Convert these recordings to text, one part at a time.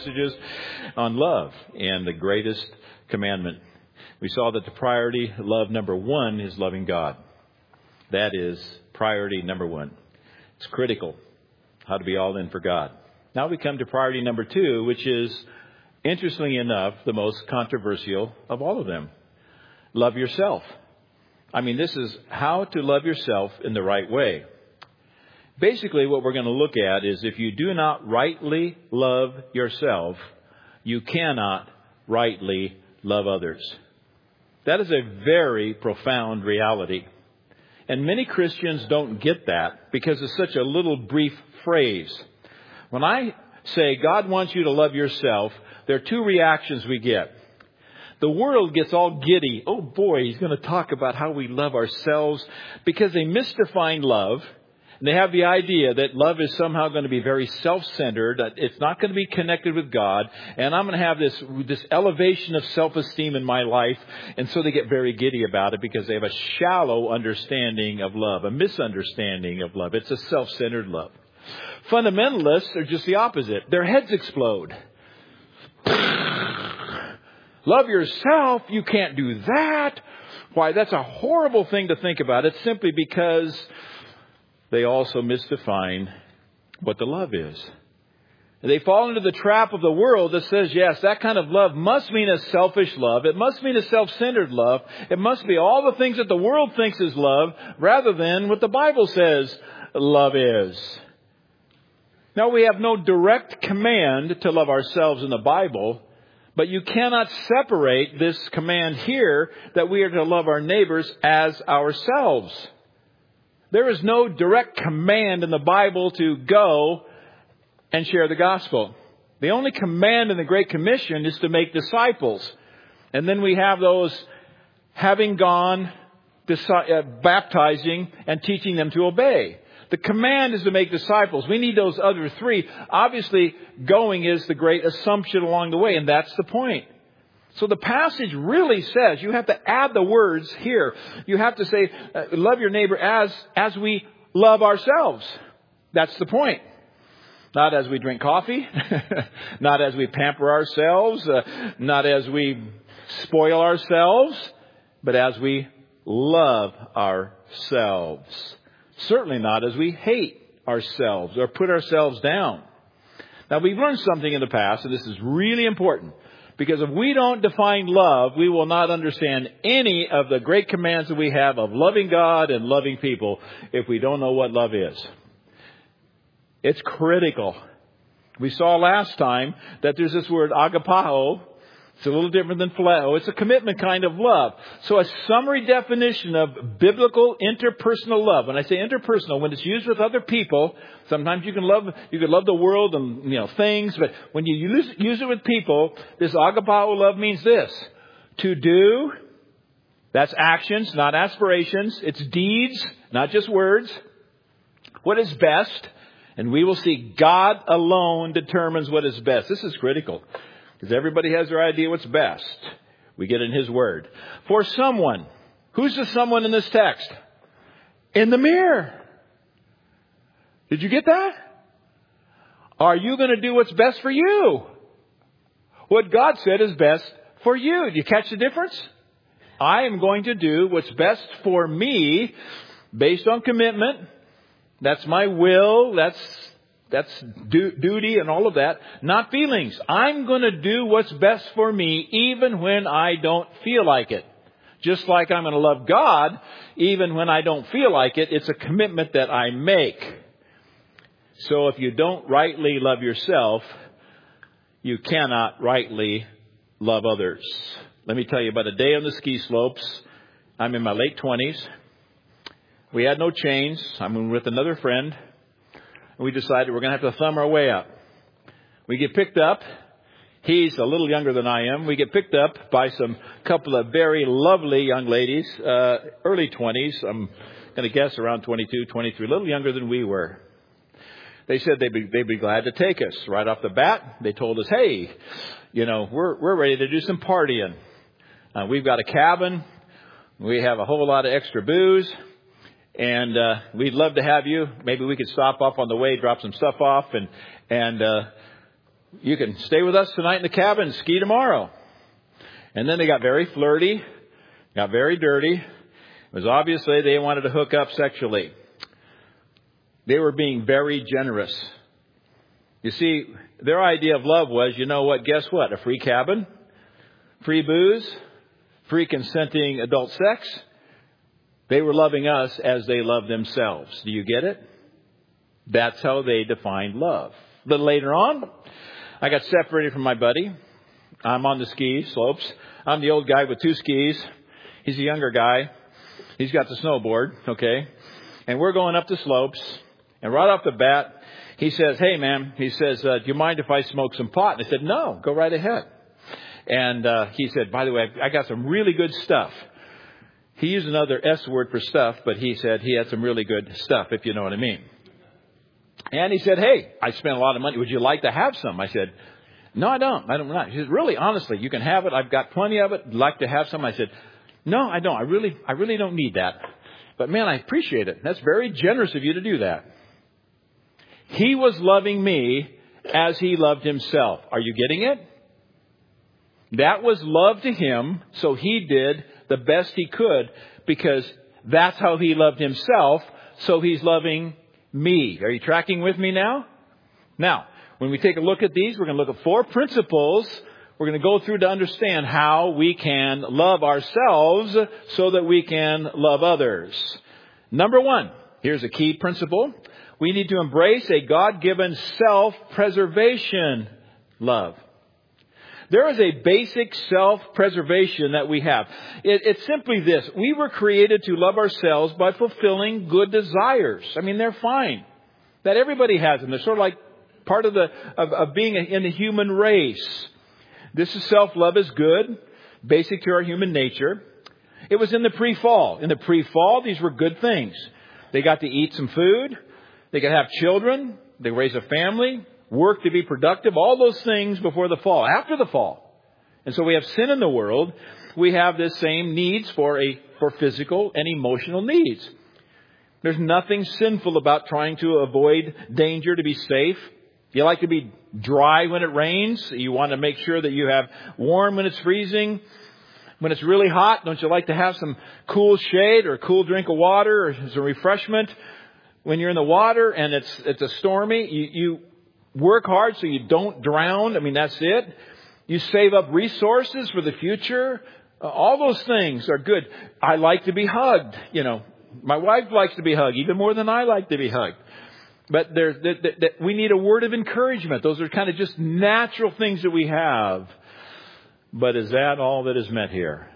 messages on love and the greatest commandment. We saw that the priority, love number one, is loving God. That is priority number one. It's critical how to be all in for God. Now we come to priority number two, which is, interestingly enough, the most controversial of all of them. Love yourself. I mean, this is how to love yourself in the right way. Basically, what we're going to look at is if you do not rightly love yourself, you cannot rightly love others. That is a very profound reality. And many Christians don't get that because it's such a little brief phrase. When I say God wants you to love yourself, there are two reactions we get. The world gets all giddy. Oh boy, he's going to talk about how we love ourselves, because they misdefine love. And they have the idea that love is somehow going to be very self-centered, that it's not going to be connected with God, and I'm going to have this elevation of self-esteem in my life. And so they get very giddy about it because they have a shallow understanding of love, a misunderstanding of love. It's a self-centered love. Fundamentalists are just the opposite. Their heads explode. Love yourself? You can't do that. Why, that's a horrible thing to think about. It's simply because they also misdefine what the love is. They fall into the trap of the world that says, yes, that kind of love must mean a selfish love. It must mean a self-centered love. It must be all the things that the world thinks is love rather than what the Bible says love is. Now, we have no direct command to love ourselves in the Bible, but you cannot separate this command here that we are to love our neighbors as ourselves. There is no direct command in the Bible to go and share the gospel. The only command in the Great Commission is to make disciples. And then we have those having gone, baptizing and teaching them to obey. The command is to make disciples. We need those other three. Obviously, going is the great assumption along the way, and that's the point. So the passage really says you have to add the words here. You have to say, love your neighbor as we love ourselves. That's the point. Not as we drink coffee, not as we pamper ourselves, not as we spoil ourselves, but as we love ourselves. Certainly not as we hate ourselves or put ourselves down. Now, we've learned something in the past, and this is really important. Because if we don't define love, we will not understand any of the great commands that we have of loving God and loving people if we don't know what love is. It's critical. We saw last time that there's this word agapao. It's a little different than phileo. It's a commitment kind of love. So a summary definition of biblical interpersonal love. When I say interpersonal, when it's used with other people, sometimes you can love the world and things, but when you use it with people, this agapao love means this: to do. That's actions, not aspirations. It's deeds, not just words. What is best? And we will see God alone determines what is best. This is critical. Because everybody has their idea what's best. We get in His Word. For someone. Who's the someone in this text? In the mirror. Did you get that? Are you going to do what's best for you? What God said is best for you. Do you catch the difference? I am going to do what's best for me based on commitment. That's my will. That's duty and all of that, not feelings. I'm going to do what's best for me even when I don't feel like it. Just like I'm going to love God even when I don't feel like it. It's a commitment that I make. So if you don't rightly love yourself, you cannot rightly love others. Let me tell you about a day on the ski slopes. I'm in my late 20s. We had no chains. I'm with another friend. We decided we're going to have to thumb our way up. We get picked up. He's a little younger than I am. We get picked up by some couple of very lovely young ladies, early 20s. I'm going to guess around 22, 23, a little younger than we were. They said they'd be glad to take us. Right off the bat, they told us, hey, we're ready to do some partying. We've got a cabin. We have a whole lot of extra booze. And we'd love to have you. Maybe we could stop off on the way, drop some stuff off, and you can stay with us tonight in the cabin and ski tomorrow. And then they got very flirty, got very dirty. It was obviously they wanted to hook up sexually. They were being very generous. You see, their idea of love was, you know what, guess what? A free cabin, free booze, free consenting adult sex. They were loving us as they loved themselves. Do you get it? That's how they defined love. A little later on, I got separated from my buddy. I'm on the ski slopes. I'm the old guy with 2 skis. He's a younger guy. He's got the snowboard, okay? And we're going up the slopes. And right off the bat, he says, hey, man, he says, do you mind if I smoke some pot? And I said, no, go right ahead. And he said, by the way, I got some really good stuff. He used another S word for stuff, but he said he had some really good stuff, if you know what I mean. And he said, hey, I spent a lot of money. Would you like to have some? I said, no, I don't. I don't not. He said, really, honestly, you can have it. I've got plenty of it. Would like to have some? I said, no, I don't. I really don't need that. But man, I appreciate it. That's very generous of you to do that. He was loving me as he loved himself. Are you getting it? That was love to him, so he did the best he could because that's how he loved himself, so he's loving me. Are you tracking with me now? Now, when we take a look at these, we're going to look at 4 principles we're going to go through to understand how we can love ourselves so that we can love others. Number 1, here's a key principle. We need to embrace a God-given self-preservation love. There is a basic self-preservation that we have. It's simply this. We were created to love ourselves by fulfilling good desires. I mean, they're fine. That everybody has them. They're sort of like part of being in the human race. This is self-love is good, basic to our human nature. It was in the pre-fall. In the pre-fall, these were good things. They got to eat some food. They could have children. They raise a family. Work to be productive, all those things before the fall, after the fall. And so we have sin in the world. We have the same needs for physical and emotional needs. There's nothing sinful about trying to avoid danger to be safe. You like to be dry when it rains. You want to make sure that you have warm when it's freezing. When it's really hot, don't you like to have some cool shade or a cool drink of water or as a refreshment? When you're in the water and it's a stormy, you work hard so you don't drown. I mean, that's it. You save up resources for the future. All those things are good. I like to be hugged. You know, my wife likes to be hugged even more than I like to be hugged. But we need a word of encouragement. Those are kind of just natural things that we have. But is that all that is meant here?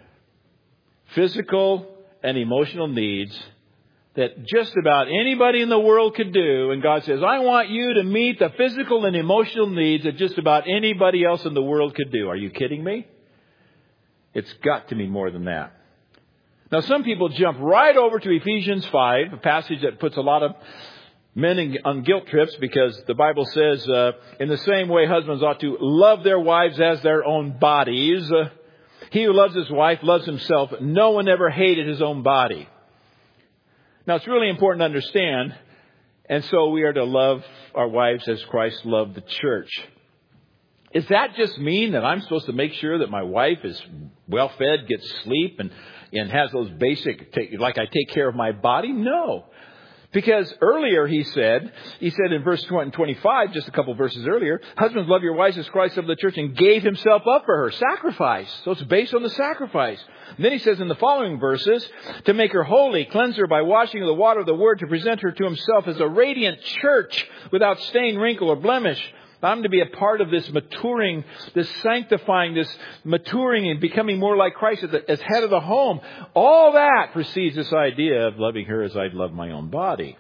Physical and emotional needs that just about anybody in the world could do. And God says, I want you to meet the physical and emotional needs that just about anybody else in the world could do. Are you kidding me? It's got to be more than that. Now, some people jump right over to Ephesians 5, a passage that puts a lot of men on guilt trips because the Bible says, in the same way, husbands ought to love their wives as their own bodies. He who loves his wife loves himself. No one ever hated his own body. Now, it's really important to understand, and so we are to love our wives as Christ loved the church. Does that just mean that I'm supposed to make sure that my wife is well-fed, gets sleep, and has those basic, like I take care of my body? No. Because earlier he said in verse 25, just a couple verses earlier, husbands, love your wives as Christ loved the church and gave himself up for her. Sacrifice. So it's based on the sacrifice. And then he says in the following verses, to make her holy, cleanse her by washing of the water of the word, to present her to himself as a radiant church without stain, wrinkle, or blemish. I'm to be a part of this maturing, this sanctifying, this maturing and becoming more like Christ as head of the home. All that precedes this idea of loving her as I'd love my own body.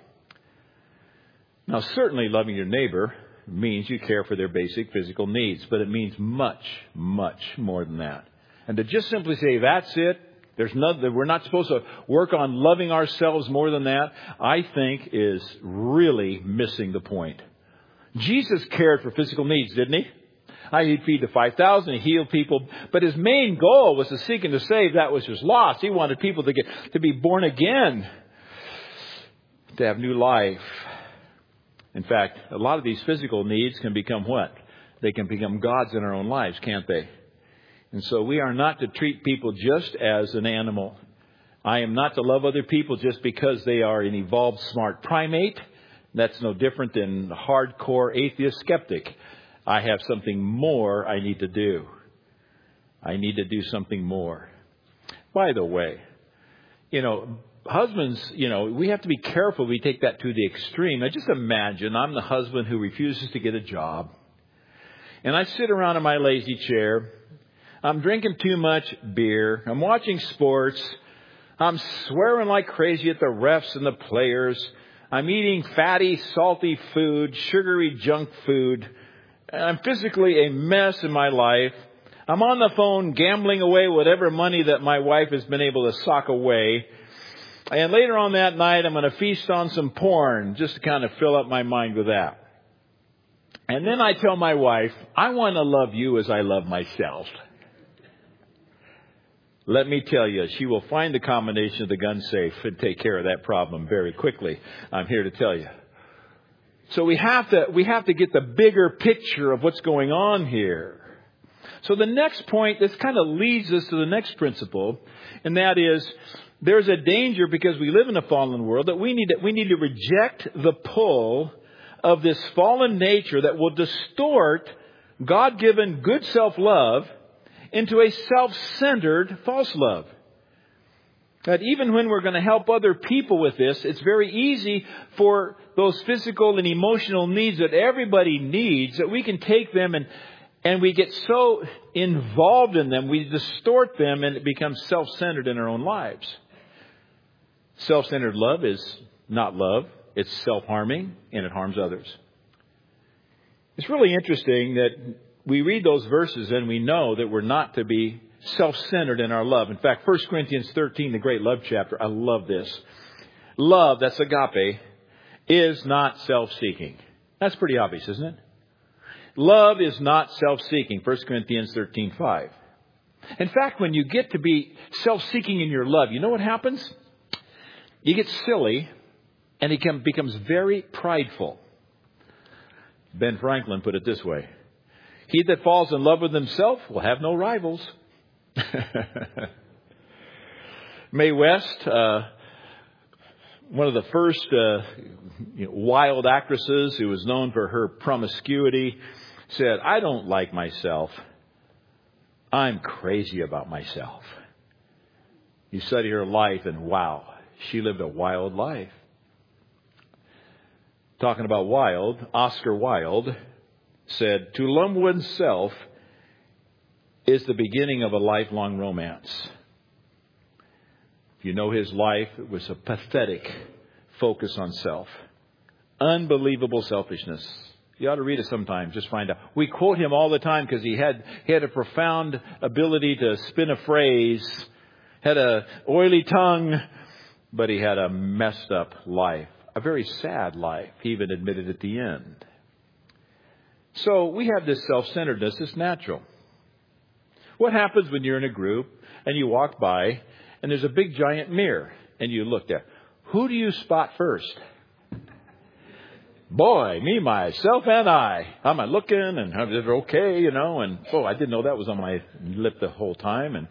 Now, certainly loving your neighbor means you care for their basic physical needs, but it means much, much more than that. And to just simply say, that's it, we're not supposed to work on loving ourselves more than that, I think is really missing the point. Jesus cared for physical needs, didn't he? He'd feed the 5,000, he healed people, but his main goal was to seek and to save that which was lost. He wanted people to be born again, to have new life. In fact, a lot of these physical needs can become what? They can become gods in our own lives, can't they? And so we are not to treat people just as an animal. I am not to love other people just because they are an evolved smart primate. That's no different than hardcore atheist skeptic. I have something more I need to do. I need to do something more. By the way, husbands, we have to be careful we take that to the extreme. Now just imagine I'm the husband who refuses to get a job. And I sit around in my lazy chair. I'm drinking too much beer. I'm watching sports. I'm swearing like crazy at the refs and the players. I'm eating fatty, salty food, sugary junk food. I'm physically a mess in my life. I'm on the phone gambling away whatever money that my wife has been able to sock away. And later on that night, I'm going to feast on some porn just to kind of fill up my mind with that. And then I tell my wife, I want to love you as I love myself. Let me tell you, she will find the combination of the gun safe and take care of that problem very quickly. I'm here to tell you. So we have to get the bigger picture of what's going on here. So the next point, this kind of leads us to the next principle, and that is there's a danger because we live in a fallen world that we need to reject the pull of this fallen nature that will distort God-given good self-love into a self-centered false love. That even when we're going to help other people with this, it's very easy for those physical and emotional needs that everybody needs, that we can take them and we get so involved in them, we distort them, and it becomes self-centered in our own lives. Self-centered love is not love. It's self-harming, and it harms others. It's really interesting that we read those verses and we know that we're not to be self-centered in our love. In fact, 1 Corinthians 13, the great love chapter, I love this. Love, that's agape, is not self-seeking. That's pretty obvious, isn't it? Love is not self-seeking. 1 Corinthians 13:5. In fact, when you get to be self-seeking in your love, you know what happens? You get silly and it becomes very prideful. Ben Franklin put it this way. He that falls in love with himself will have no rivals. Mae West, one of the first wild actresses who was known for her promiscuity, said, I don't like myself. I'm crazy about myself. You study her life and wow, she lived a wild life. Talking about wild, Oscar Wilde said, to love oneself is the beginning of a lifelong romance. If you know his life, it was a pathetic focus on self. Unbelievable selfishness. You ought to read it sometime. Just find out. We quote him all the time because he had a profound ability to spin a phrase, had a oily tongue, but he had a messed up life. A very sad life. He even admitted at the end. So we have this self-centeredness. It's natural. What happens when you're in a group and you walk by and there's a big giant mirror and you look there? Who do you spot first? Boy, me, myself, and I. I'm looking and I'm just okay, and I didn't know that was on my lip the whole time. And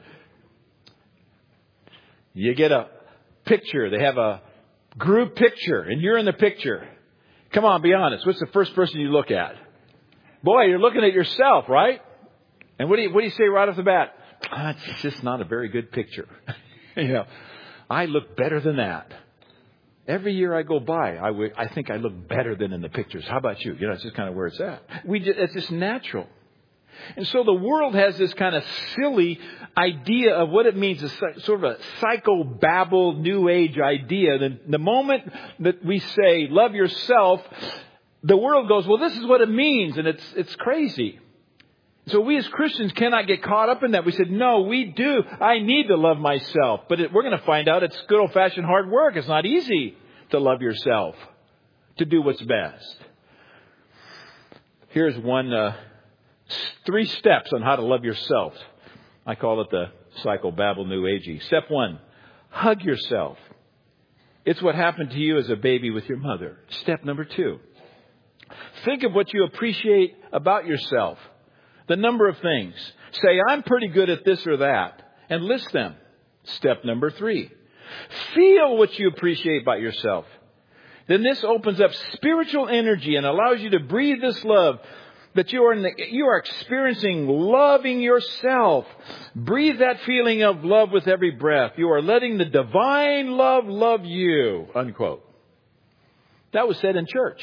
you get a picture. They have a group picture and you're in the picture. Come on, be honest. What's the first person you look at? Boy, you're looking at yourself, right? And what do you say right off the bat? It's just not a very good picture. I look better than that. Every year I go by, I think I look better than in the pictures. How about you? It's just kind of where it's at. It's just natural. And so the world has this kind of silly idea of what it means, sort of a psychobabble, new age idea. The moment that we say, love yourself, the world goes, well, this is what it means. And it's crazy. So we as Christians cannot get caught up in that. We said, no, we do. I need to love myself. But we're going to find out it's good old-fashioned hard work. It's not easy to love yourself, to do what's best. Here's 3 steps on how to love yourself. I call it the psychobabble new agey. Step 1, hug yourself. It's what happened to you as a baby with your mother. Step number 2, Think of what you appreciate about yourself. The number of things. Say, I'm pretty good at this or that. And list them. Step number 3. Feel what you appreciate about yourself. Then this opens up spiritual energy and allows you to breathe this love that you are experiencing, loving yourself. Breathe that feeling of love with every breath. You are letting the divine love you, unquote. That was said in church.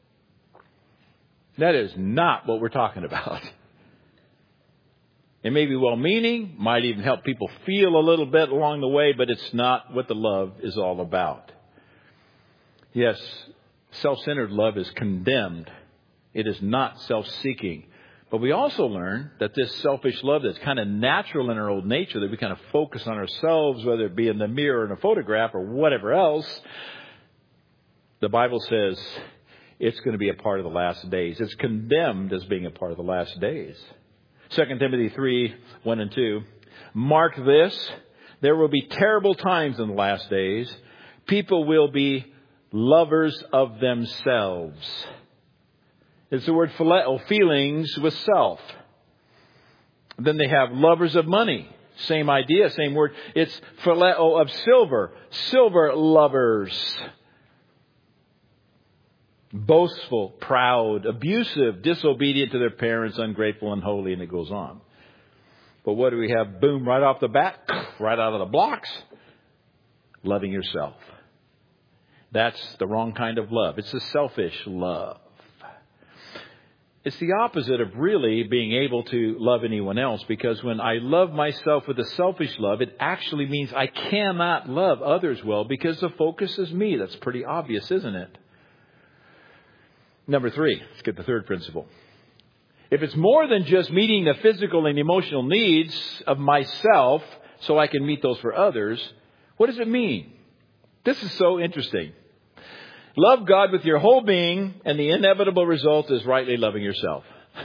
That is not what we're talking about. It may be well-meaning, might even help people feel a little bit along the way, but it's not what the love is all about. Yes, self-centered love is condemned. It is not self-seeking. But we also learn that this selfish love that's kind of natural in our old nature, that we kind of focus on ourselves, whether it be in the mirror in a photograph or whatever else, the Bible says it's going to be a part of the last days. It's condemned as being a part of the last days. 2 Timothy 3, 1 and 2. Mark this, there will be terrible times in the last days. People will be lovers of themselves. It's the word phileo, feelings with self. Then they have lovers of money. Same idea, same word. It's phileo of silver. Silver lovers. Boastful, proud, abusive, disobedient to their parents, ungrateful, unholy, and it goes on. But what do we have? Boom, right off the bat, right out of the blocks. Loving yourself. That's the wrong kind of love. It's a selfish love. It's the opposite of really being able to love anyone else, because when I love myself with a selfish love, it actually means I cannot love others well because the focus is me. That's pretty obvious, isn't it? Number 3, let's get the third principle. If it's more than just meeting the physical and emotional needs of myself so I can meet those for others, what does it mean? This is so interesting. Love God with your whole being, and the inevitable result is rightly loving yourself.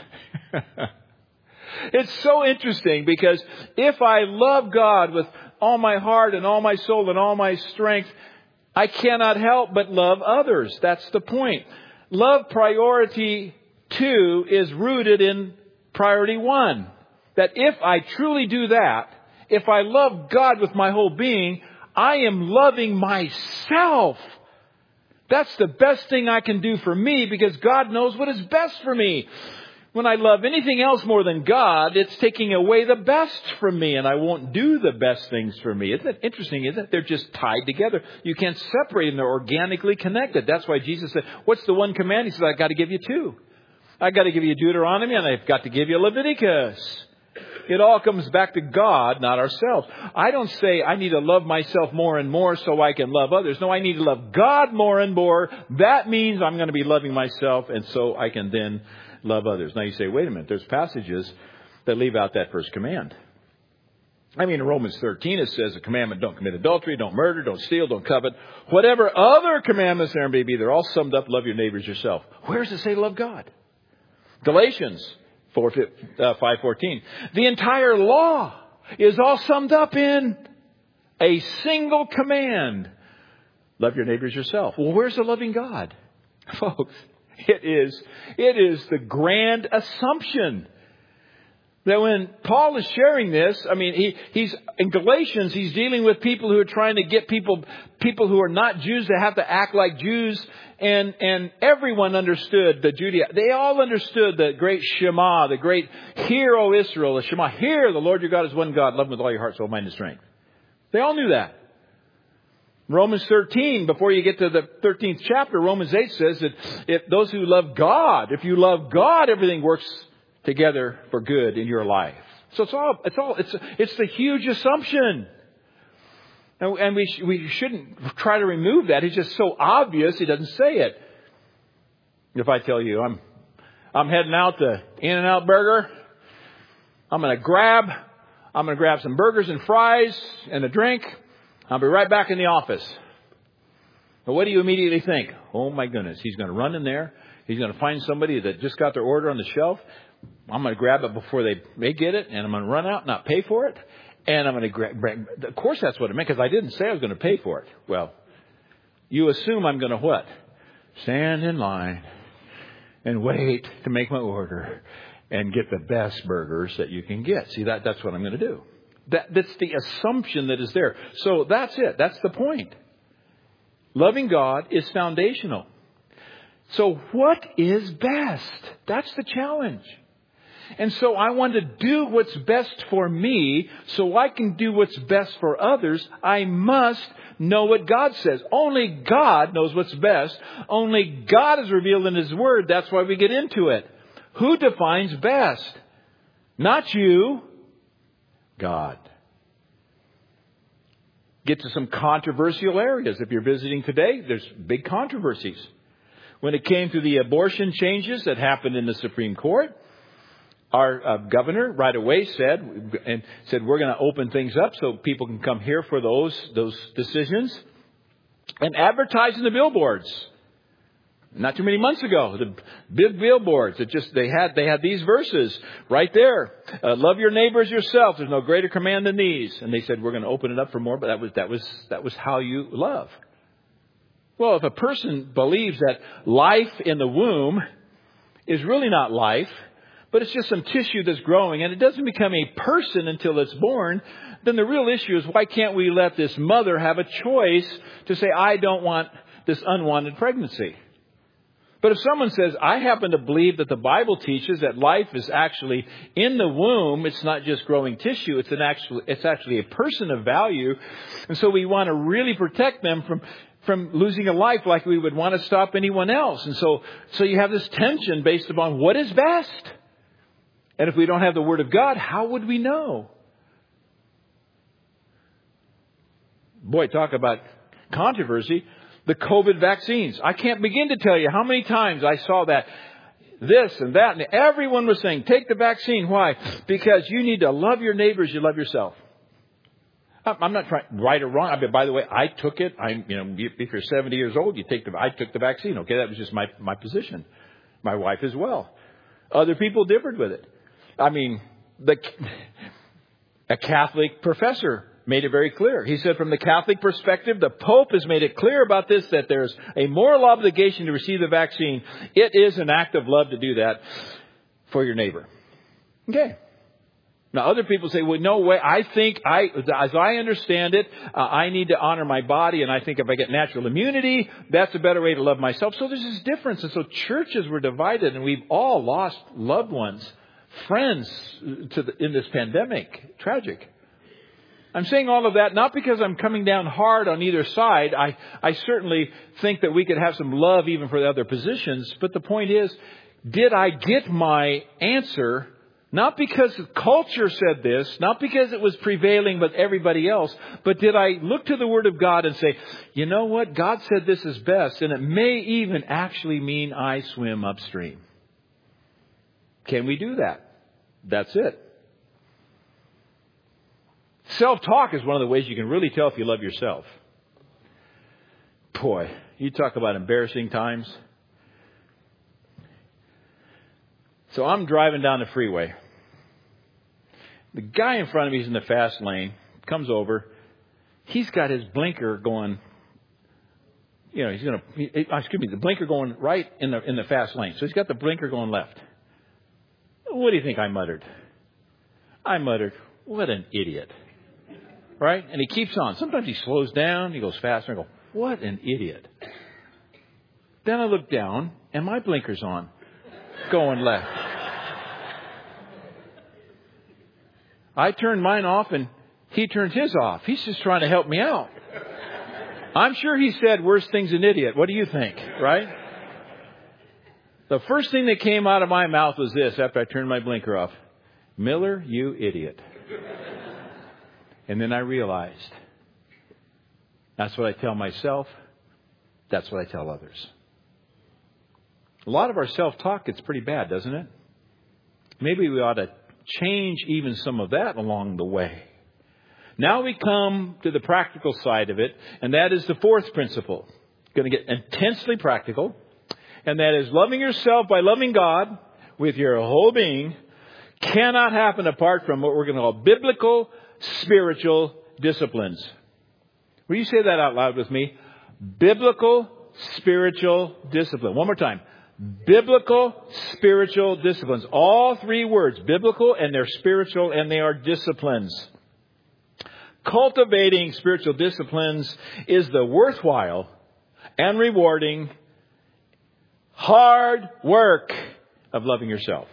It's so interesting because if I love God with all my heart and all my soul and all my strength, I cannot help but love others. That's the point. Love priority 2 is rooted in priority 1. That if I truly do that, if I love God with my whole being, I am loving myself. That's the best thing I can do for me because God knows what is best for me. When I love anything else more than God, it's taking away the best from me, and I won't do the best things for me. Isn't that interesting, isn't it? They're just tied together. You can't separate them. They're organically connected. That's why Jesus said, what's the one command? He said, I've got to give you 2. I've got to give you Deuteronomy, and I've got to give you Leviticus. It all comes back to God, not ourselves. I don't say I need to love myself more and more so I can love others. No, I need to love God more and more. That means I'm going to be loving myself, and so I can then love others. Now you say, wait a minute, there's passages that leave out that first command. I mean, in Romans 13, it says a commandment, don't commit adultery, don't murder, don't steal, don't covet. Whatever other commandments there may be, they're all summed up, love your neighbors yourself. Where does it say love God? Galatians 5:14. The entire law is all summed up in a single command. Love your neighbors yourself. Well, where's the loving God? Folks, it is the grand assumption that when Paul is sharing this, I mean, he's in Galatians, he's dealing with people who are trying to get people who are not Jews to have to act like Jews. And everyone understood they all understood the great Shema, the great Hear, O Israel, the Shema. Hear, the Lord your God is one God. Love him with all your heart, soul, mind, and strength. They all knew that. Romans 13, before you get to the 13th chapter, Romans 8 says that if those who love God, if you love God, everything works together for good in your life. So it's the huge assumption. And we shouldn't try to remove that. It's just so obvious he doesn't say it. If I tell you I'm heading out to In-N-Out Burger, I'm going to grab some burgers and fries and a drink. I'll be right back in the office. But what do you immediately think? Oh my goodness, he's going to run in there. He's going to find somebody that just got their order on the shelf. I'm going to grab it before they get it, and I'm going to run out and not pay for it. And I'm going to grab. Of course, that's what it meant, because I didn't say I was going to pay for it. Well, you assume I'm going to what? Stand in line and wait to make my order and get the best burgers that you can get. See, that's what I'm going to do. That's the assumption that is there. So that's it. That's the point. Loving God is foundational. So what is best? That's the challenge. And so I want to do what's best for me so I can do what's best for others. I must know what God says. Only God knows what's best. Only God is revealed in His Word. That's why we get into it. Who defines best? Not you. God. Get to some controversial areas. If you're visiting today, there's big controversies. When it came to the abortion changes that happened in the Supreme Court, our governor right away said we're going to open things up so people can come here for those decisions, and advertise in the billboards. Not too many months ago, the big billboards that they had these verses right there. Love your neighbor as yourself. There's no greater command than these. And they said we're going to open it up for more, but that was how you love. Well, if a person believes that life in the womb is really not life, but it's just some tissue that's growing and it doesn't become a person until it's born, then the real issue is why can't we let this mother have a choice to say, I don't want this unwanted pregnancy? But if someone says, I happen to believe that the Bible teaches that life is actually in the womb, it's not just growing tissue, it's actually a person of value. And so we want to really protect them from losing a life like we would want to stop anyone else. And so you have this tension based upon what is best. And if we don't have the Word of God, how would we know? Boy, talk about controversy. The COVID vaccines. I can't begin to tell you how many times I saw that. This and that. And everyone was saying, take the vaccine. Why? Because you need to love your neighbors. You love yourself. I'm not trying right or wrong. I mean, by the way, I took it. If you're 70 years old, I took the vaccine. Okay, that was just my position. My wife as well. Other people differed with it. I mean, a Catholic professor made it very clear. He said, from the Catholic perspective, the Pope has made it clear about this, that there's a moral obligation to receive the vaccine. It is an act of love to do that for your neighbor. Okay. Now, other people say, well, no way. I think as I understand it, I need to honor my body. And I think if I get natural immunity, that's a better way to love myself. So there's this difference. And so churches were divided and we've all lost loved ones, friends in this pandemic. Tragic. I'm saying all of that not because I'm coming down hard on either side. I certainly think that we could have some love even for the other positions. But the point is, did I get my answer? Not because the culture said this, not because it was prevailing with everybody else, but did I look to the Word of God and say, you know what? God said this is best, and it may even actually mean I swim upstream. Can we do that? That's it. Self-talk is one of the ways you can really tell if you love yourself. Boy, you talk about embarrassing times. So I'm driving down the freeway. The guy in front of me is in the fast lane, comes over. He's got his blinker going, the blinker going right in the fast lane. So he's got the blinker going left. What do you think I muttered? I muttered, what an idiot. Right? And he keeps on. Sometimes he slows down. He goes faster. I go, what an idiot. Then I look down and my blinker's on, going left. I turned mine off and he turned his off. He's just trying to help me out. I'm sure he said worse things than idiot. What do you think? Right? The first thing that came out of my mouth was this after I turned my blinker off. Miller, you idiot. And then I realized that's what I tell myself. That's what I tell others. A lot of our self-talk gets pretty bad, doesn't it? Maybe we ought to change even some of that along the way. Now we come to the practical side of it, and that is the fourth principle. Going to get intensely practical, and that is loving yourself by loving God with your whole being cannot happen apart from what we're going to call biblical spiritual disciplines. Will you say that out loud with me? Biblical spiritual discipline. One more time. Biblical, spiritual disciplines. All three words, biblical, and they're spiritual, and they are disciplines. Cultivating spiritual disciplines is the worthwhile and rewarding hard work of loving yourself.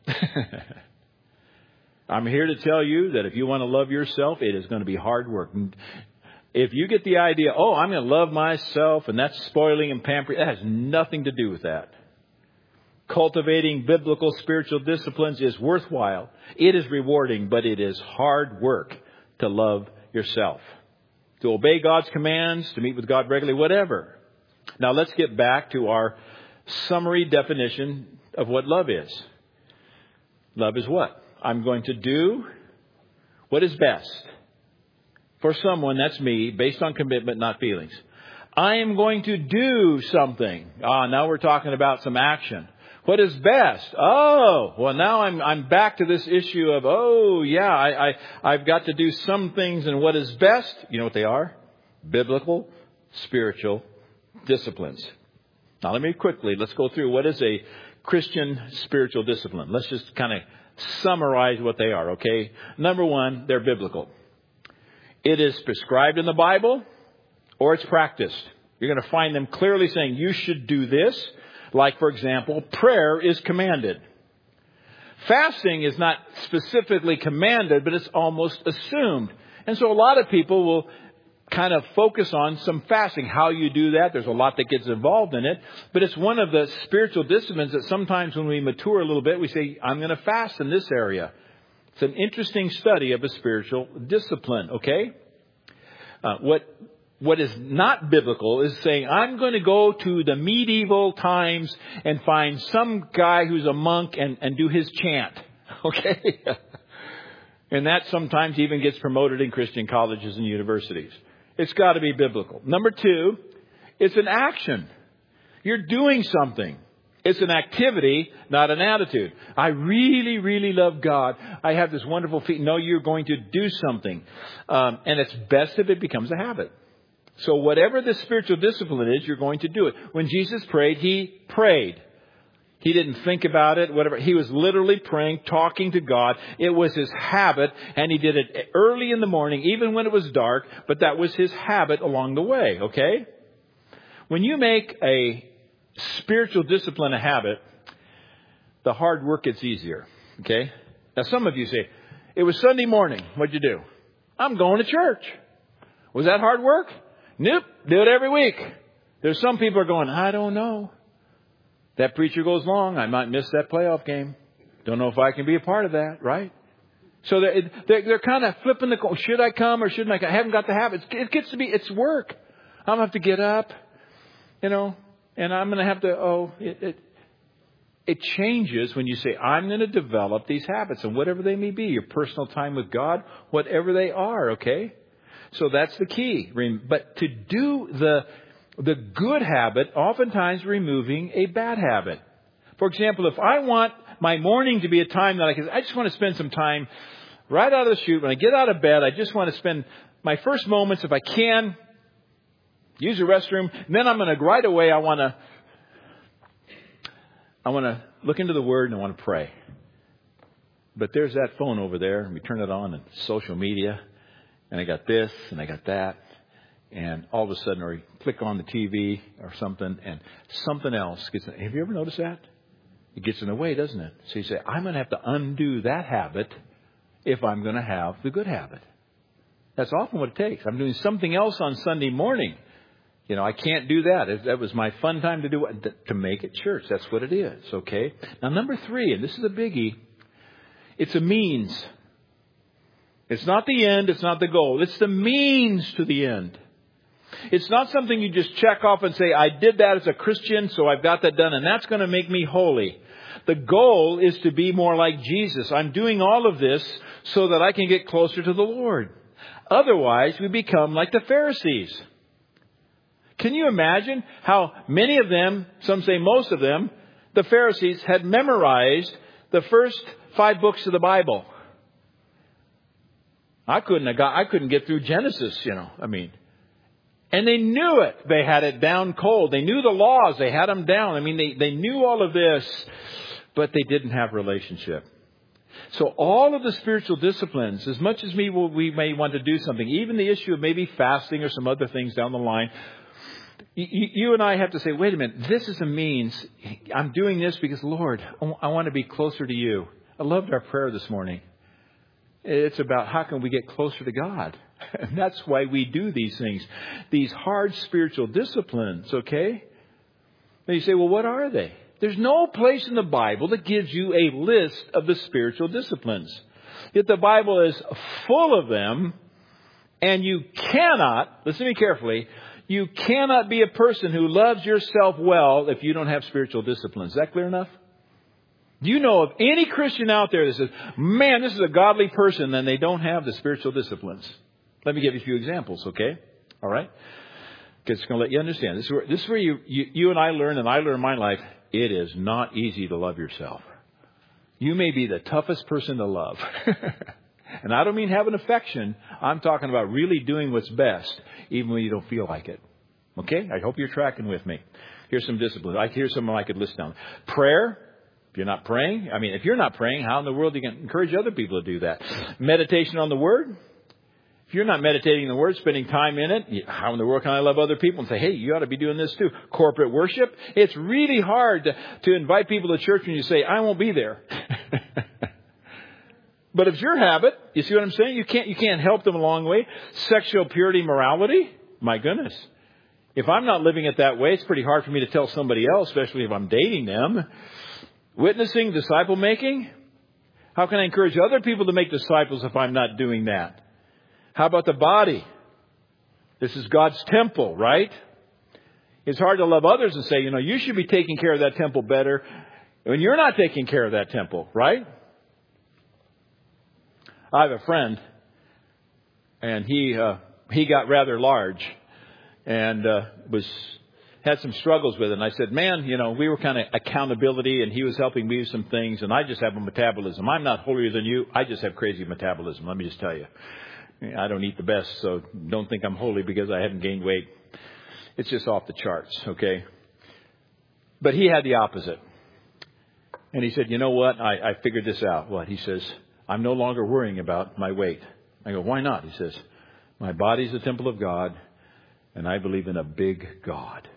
I'm here to tell you that if you want to love yourself, it is going to be hard work. If you get the idea, I'm going to love myself, and that's spoiling and pampering, that has nothing to do with that. Cultivating biblical spiritual disciplines is worthwhile. It is rewarding, but it is hard work to love yourself. To obey God's commands, to meet with God regularly, whatever. Now let's get back to our summary definition of what love is. Love is what? I'm going to do what is best for someone, that's me, based on commitment, not feelings. I am going to do something. Now we're talking about some action. What is best? Now I'm back to this issue of, I've got to do some things, and what is best? You know what they are? Biblical, spiritual disciplines. Now let's go through what is a Christian spiritual discipline. Let's just kind of summarize what they are, okay? Number one, they're biblical. It is prescribed in the Bible, or it's practiced. You're going to find them clearly saying you should do this. Like, for example, prayer is commanded. Fasting is not specifically commanded, but it's almost assumed. And so a lot of people will kind of focus on some fasting. How you do that, there's a lot that gets involved in it. But it's one of the spiritual disciplines that sometimes when we mature a little bit, we say, I'm going to fast in this area. It's an interesting study of a spiritual discipline, okay? What is not biblical is saying, I'm going to go to the medieval times and find some guy who's a monk and do his chant. Okay? And that sometimes even gets promoted in Christian colleges and universities. It's got to be biblical. Number two, it's an action. You're doing something. It's an activity, not an attitude. I really, really love God. I have this wonderful feeling. No, you're going to do something. And it's best if it becomes a habit. So whatever the spiritual discipline is, you're going to do it. When Jesus prayed, He prayed. He didn't think about it, whatever. He was literally praying, talking to God. It was His habit, and He did it early in the morning, even when it was dark, but that was His habit along the way, okay? When you make a spiritual discipline a habit, the hard work gets easier, okay? Now some of you say, it was Sunday morning. What'd you do? I'm going to church. Was that hard work? Nope. Do it every week. There's some people are going, I don't know. That preacher goes long. I might miss that playoff game. Don't know if I can be a part of that, right? So they're kind of flipping the coin. Should I come or shouldn't I come? I haven't got the habit. It gets to be, it's work. I'm going to have to get up, and I'm going to have to, it changes when you say, I'm going to develop these habits, and whatever they may be, your personal time with God, whatever they are, okay? So that's the key. But to do the good habit, oftentimes removing a bad habit. For example, if I want my morning to be a time that I just want to spend some time right out of the chute. When I get out of bed, I just want to spend my first moments, if I can, use the restroom. And then I'm going to, right away, I want to look into the Word and I want to pray. But there's that phone over there, and we turn it on, and social media. And I got this, and I got that. And all of a sudden, or you click on the TV or something, and something else gets in. Have you ever noticed that? It gets in the way, doesn't it? So you say, I'm going to have to undo that habit if I'm going to have the good habit. That's often what it takes. I'm doing something else on Sunday morning. I can't do that. That was my fun time to do to make it church. That's what it is, okay? Now, number three, and this is a biggie, it's a means. It's not the end. It's not the goal. It's the means to the end. It's not something you just check off and say, I did that as a Christian, so I've got that done, and that's going to make me holy. The goal is to be more like Jesus. I'm doing all of this so that I can get closer to the Lord. Otherwise, we become like the Pharisees. Can you imagine how many of them, some say most of them, the Pharisees had memorized the first 5 books of the Bible? I couldn't get through Genesis, And they knew it. They had it down cold. They knew the laws. They had them down. I mean, they knew all of this, but they didn't have relationship. So all of the spiritual disciplines, as much as we may want to do something, even the issue of maybe fasting or some other things down the line, you and I have to say, wait a minute, this is a means. I'm doing this because, Lord, I want to be closer to you. I loved our prayer this morning. It's about how can we get closer to God. And that's why we do these things. These hard spiritual disciplines, okay? Now you say, well, what are they? There's no place in the Bible that gives you a list of the spiritual disciplines. Yet the Bible is full of them. And you cannot, listen to me carefully, you cannot be a person who loves yourself well if you don't have spiritual disciplines. Is that clear enough? Do you know of any Christian out there that says, man, this is a godly person, and they don't have the spiritual disciplines? Let me give you a few examples, okay? All right? Because it's going to let you understand. This is where you and I learn, and I learn in my life, it is not easy to love yourself. You may be the toughest person to love. And I don't mean have an affection. I'm talking about really doing what's best, even when you don't feel like it. Okay? I hope you're tracking with me. Here's some disciplines. Here's some I could list down. Prayer. If you're not praying, if you're not praying, how in the world do you encourage other people to do that? Meditation on the Word. If you're not meditating on the Word, spending time in it, how in the world can I love other people and say, hey, you ought to be doing this too? Corporate worship. It's really hard to invite people to church when you say, I won't be there. But it's your habit. You see what I'm saying? You can't help them along the way. Sexual purity, morality. My goodness. If I'm not living it that way, it's pretty hard for me to tell somebody else, especially if I'm dating them. Witnessing, disciple making. How can I encourage other people to make disciples if I'm not doing that? How about the body? This is God's temple, right? It's hard to love others and say, you should be taking care of that temple better when you're not taking care of that temple, right? I have a friend, and he got rather large, and had some struggles with it. And I said, man, we were kind of accountability, and he was helping me with some things, and I just have a metabolism. I'm not holier than you. I just have crazy metabolism. Let me just tell you. I don't eat the best, so don't think I'm holy because I haven't gained weight. It's just off the charts, okay? But he had the opposite. And he said, you know what? I figured this out. What? He says, I'm no longer worrying about my weight. I go, why not? He says, my body's the temple of God, and I believe in a big God.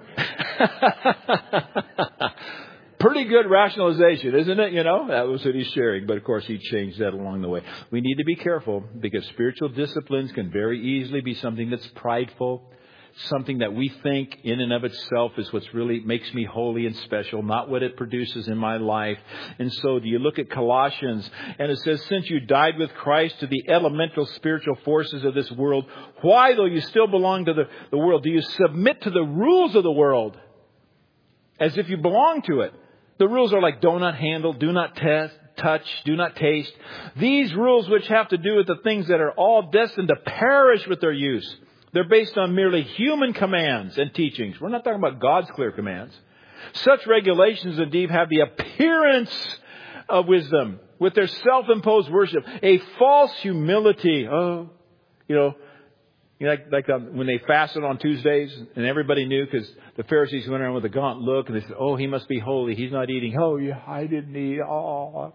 Pretty good rationalization, isn't it? That was what he's sharing. But of course, he changed that along the way. We need to be careful because spiritual disciplines can very easily be something that's prideful, something that we think in and of itself is what's really makes me holy and special, not what it produces in my life. And so do you look at Colossians, and it says, since you died with Christ to the elemental spiritual forces of this world, why, though you still belong to the world, do you submit to the rules of the world as if you belong to it? The rules are like do not handle, do not touch, do not taste. These rules which have to do with the things that are all destined to perish with their use. They're based on merely human commands and teachings. We're not talking about God's clear commands. Such regulations indeed have the appearance of wisdom with their self-imposed worship, a false humility. When they fasted on Tuesdays and everybody knew because the Pharisees went around with a gaunt look and they said, oh, he must be holy. He's not eating. Oh, yeah, I didn't eat. Oh.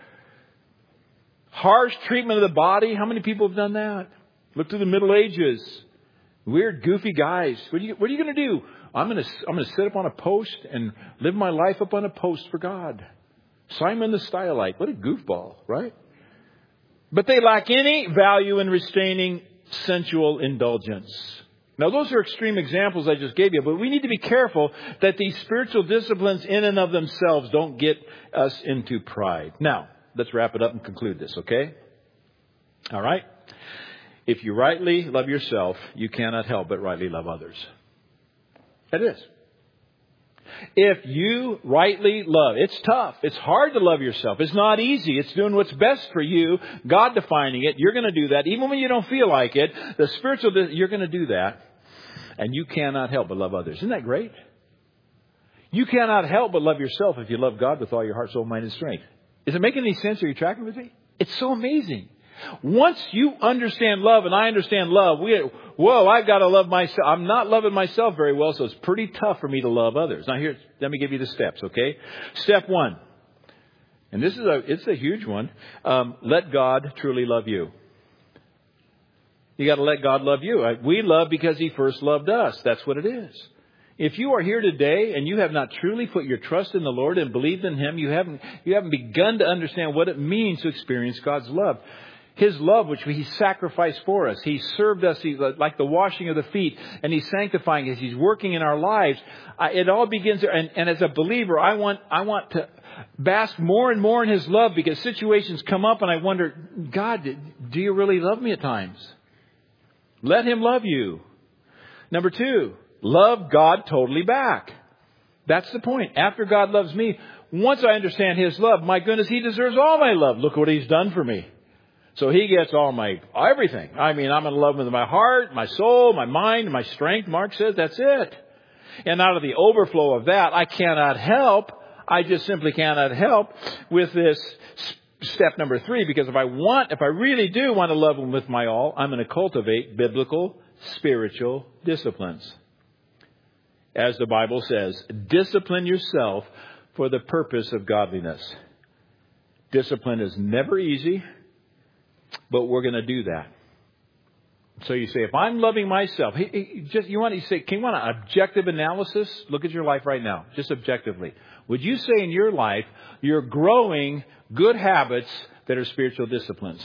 Harsh treatment of the body. How many people have done that? Look to the Middle Ages. Weird, goofy guys. What are you going to do? I'm going to sit up on a post and live my life up on a post for God. Simon the Stylite. What a goofball, right? But they lack any value in restraining sensual indulgence. Now, those are extreme examples I just gave you, but we need to be careful that these spiritual disciplines in and of themselves don't get us into pride. Now, let's wrap it up and conclude this, okay? All right? If you rightly love yourself, you cannot help but rightly love others. That is. If you rightly love, it's tough. It's hard to love yourself. It's not easy. It's doing what's best for you. God defining it. You're going to do that. Even when you don't feel like it, the spiritual, you're going to do that. And you cannot help but love others. Isn't that great? You cannot help but love yourself if you love God with all your heart, soul, mind, and strength. Is it making any sense? Are you tracking with me? It's so amazing. Once you understand love and I understand love, whoa, I've got to love myself. I'm not loving myself very well, so it's pretty tough for me to love others. Now here, let me give you the steps, okay? Step 1. And it's a huge one. Let God truly love you. You got to let God love you. We love because He first loved us. That's what it is. If you are here today and you have not truly put your trust in the Lord and believed in Him, you haven't begun to understand what it means to experience God's love. His love, which He sacrificed for us. He served us like the washing of the feet, and He's sanctifying us. He's working in our lives. It all begins there. And as a believer, I want to bask more and more in His love, because situations come up and I wonder, God, do you really love me at times? Let Him love you. Number 2, love God totally back. That's the point. After God loves me, once I understand His love, my goodness, He deserves all my love. Look what He's done for me. So He gets all my everything. I mean, I'm in love with my heart, my soul, my mind, my strength. Mark says that's it. And out of the overflow of that, I just simply cannot help with this step number 3, because if I really do want to love Him with my all, I'm going to cultivate biblical, spiritual disciplines. As the Bible says, discipline yourself for the purpose of godliness. Discipline is never easy, but we're going to do that. So you say, if I'm loving myself, you want an objective analysis? Look at your life right now, just objectively. Would you say in your life you're growing good habits that are spiritual disciplines?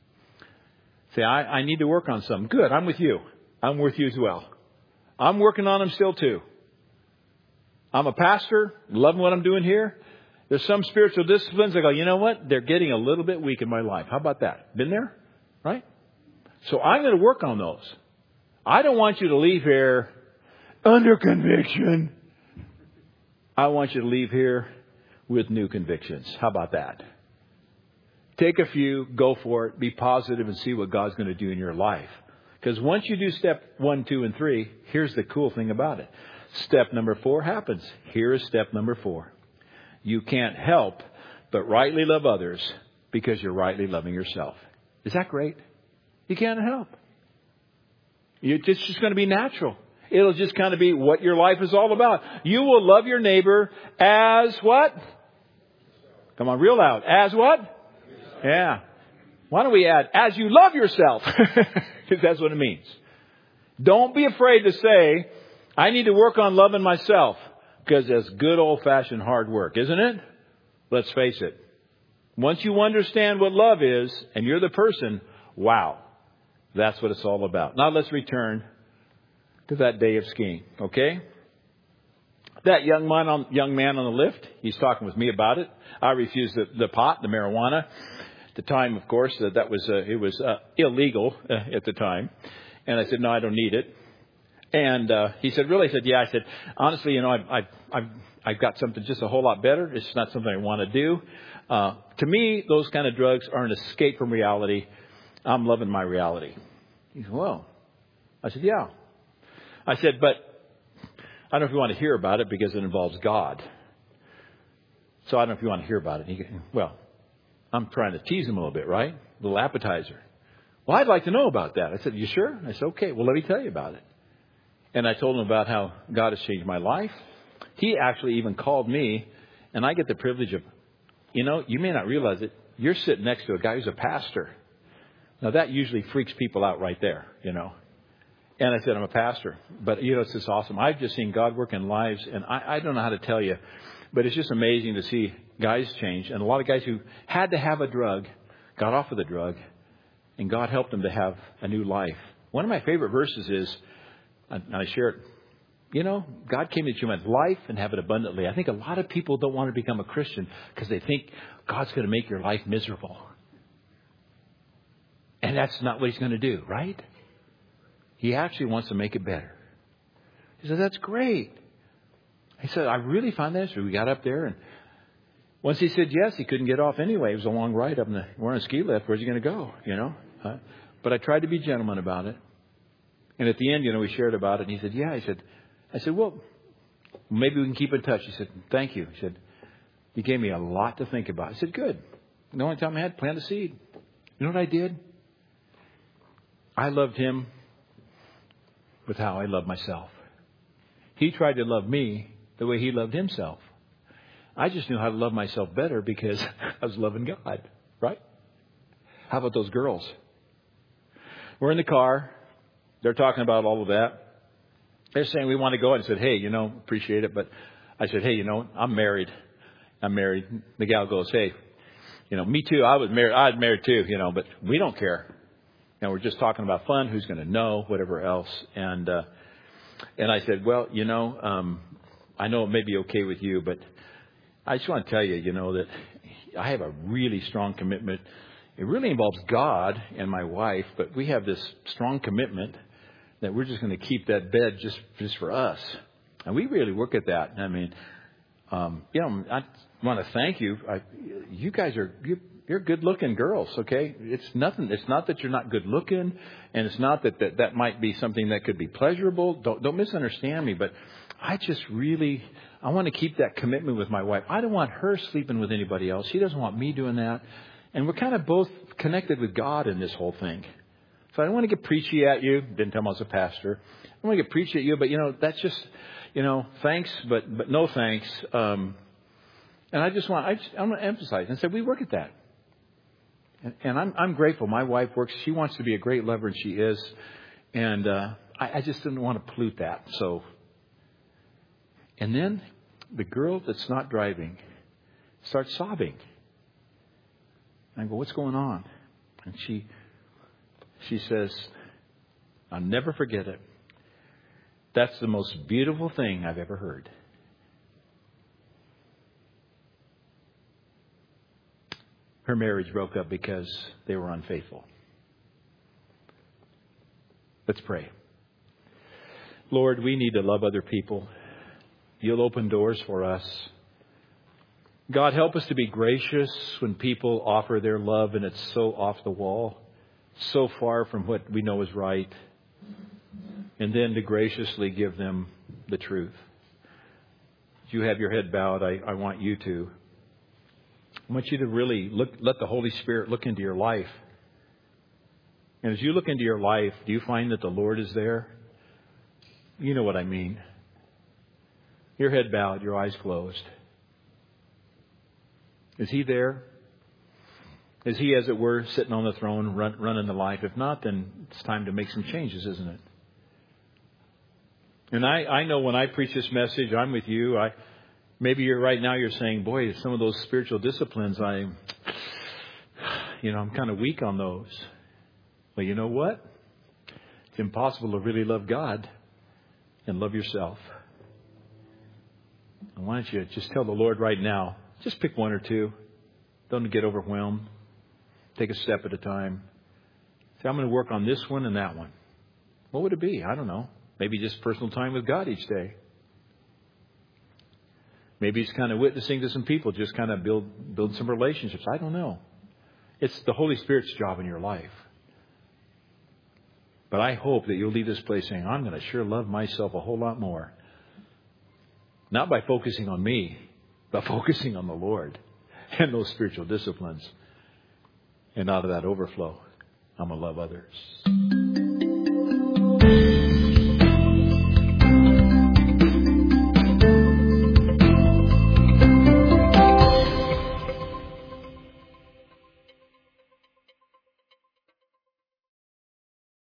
Say, I need to work on some. Good, I'm with you. I'm with you as well. I'm working on them still too. I'm a pastor, loving what I'm doing here. There's some spiritual disciplines I go, you know what? They're getting a little bit weak in my life. How about that? Been there? Right? So I'm going to work on those. I don't want you to leave here under conviction. I want you to leave here with new convictions. How about that? Take a few, go for it, be positive, and see what God's going to do in your life. Because once you do step 1, 2, and 3, here's the cool thing about it. Step number 4 happens. Here is step number 4. You can't help but rightly love others because you're rightly loving yourself. Is that great? You can't help. It's just going to be natural. It'll just kind of be what your life is all about. You will love your neighbor as what? Come on, real loud. As what? Yeah. Why don't we add, as you love yourself? Because that's what it means. Don't be afraid to say, I need to work on loving myself. Because that's good old-fashioned hard work, isn't it? Let's face it. Once you understand what love is, and you're the person, wow, that's what it's all about. Now let's return to that day of skiing, okay? That young man on the lift, he's talking with me about it. I refused the pot, the marijuana. At the time, of course, it was illegal at the time. And I said, no, I don't need it. And he said, really? I said, yeah. I said, honestly, I've got something just a whole lot better. It's not something I want to do. To me, those kind of drugs are an escape from reality. I'm loving my reality. He said, well. I said, yeah. I said, but I don't know if you want to hear about it because it involves God. So I don't know if you want to hear about it. He goes, well, I'm trying to tease him a little bit, right? A little appetizer. Well, I'd like to know about that. I said, you sure? I said, okay, well, let me tell you about it. And I told him about how God has changed my life. He actually even called me, and I get the privilege of, you may not realize it, you're sitting next to a guy who's a pastor. Now, that usually freaks people out right there, And I said, I'm a pastor. But, it's just awesome. I've just seen God work in lives, and I don't know how to tell you, but it's just amazing to see guys change. And a lot of guys who had to have a drug got off of the drug, and God helped them to have a new life. One of my favorite verses is, and I share it, God came that you might have life and have it abundantly. I think a lot of people don't want to become a Christian because they think God's going to make your life miserable. And that's not what He's going to do, right? He actually wants to make it better. He said, that's great. He said, I really found that interesting. We got up there, and once he said yes, he couldn't get off anyway. It was a long ride up we're on a ski lift. Where's he going to go, But I tried to be gentleman about it. And at the end, we shared about it. And he said, yeah. I said, well, maybe we can keep in touch. He said, thank you. He said, you gave me a lot to think about. I said, good. The only time I had, plant a seed. You know what I did? I loved him with how I love myself. He tried to love me the way he loved himself. I just knew how to love myself better because I was loving God, right? How about those girls? We're in the car. They're talking about all of that. They're saying we want to go. And I said, hey, appreciate it. But I said, hey, I'm married. The gal goes, hey, me too. I was married too, but we don't care. And we're just talking about fun. Who's going to know, whatever else. And I said, well, I know it may be okay with you, but I just want to tell you, that I have a really strong commitment. It really involves God and my wife, but we have this strong commitment that we're just going to keep that bed just for us. And we really work at that. I mean, I want to thank you. You guys you're good looking girls. Okay. It's not that you're not good looking, and it's not that might be something that could be pleasurable. Don't misunderstand me, but I want to keep that commitment with my wife. I don't want her sleeping with anybody else. She doesn't want me doing that. And we're kind of both connected with God in this whole thing. So I don't want to get preachy at you. Didn't tell me I was a pastor. I don't want to get preachy at you, but that's just, thanks, but no thanks. And I want to emphasize and say we work at that. And I'm grateful. My wife works. She wants to be a great lover, and she is. And I just didn't want to pollute that. So, and then the girl that's not driving starts sobbing. I go, what's going on? And she says, I'll never forget it. That's the most beautiful thing I've ever heard. Her marriage broke up because they were unfaithful. Let's pray. Lord, we need to love other people. You'll open doors for us. God, help us to be gracious when people offer their love and it's so off the wall, so far from what we know is right, and then to graciously give them the truth. If you have your head bowed, I want you to. I want you to really let the Holy Spirit look into your life. And as you look into your life, do you find that the Lord is there? You know what I mean. Your head bowed, your eyes closed. Is He there? Is He, as it were, sitting on the throne, running the life? If not, then it's time to make some changes, isn't it? And I know when I preach this message, I'm with you. Maybe right now you're saying, boy, some of those spiritual disciplines, I'm kind of weak on those. Well, you know what? It's impossible to really love God and love yourself. And why don't you just tell the Lord right now, just pick one or two. Don't get overwhelmed. Take a step at a time. Say, I'm going to work on this one and that one. What would it be? I don't know. Maybe just personal time with God each day. Maybe it's kind of witnessing to some people, just kind of build some relationships. I don't know. It's the Holy Spirit's job in your life. But I hope that you'll leave this place saying, I'm going to sure love myself a whole lot more. Not by focusing on me, but focusing on the Lord and those spiritual disciplines. And out of that overflow, I'm going to love others.